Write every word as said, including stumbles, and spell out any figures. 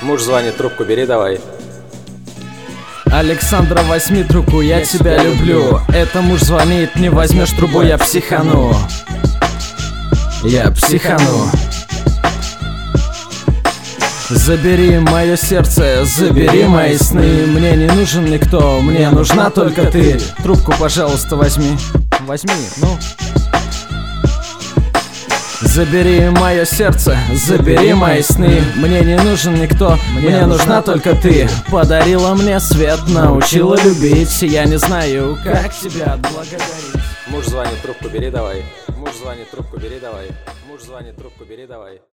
Муж звонит, трубку бери давай. Александра, возьми трубку, я, я тебя люблю. Это муж звонит, не возьмешь трубу, я психану. Я психану. Забери мое сердце, забери мои сны. Мне не нужен никто, мне нужна только ты. Трубку, пожалуйста, возьми. Возьми, ну. Забери мое сердце, забери мои сны. Мне не нужен никто, мне нужна только ты. Подарила мне свет, научила любить. Я не знаю, как тебя отблагодарить. Муж звонит, трубку бери давай. Муж звонит, трубку бери давай. Муж звонит, трубку бери давай.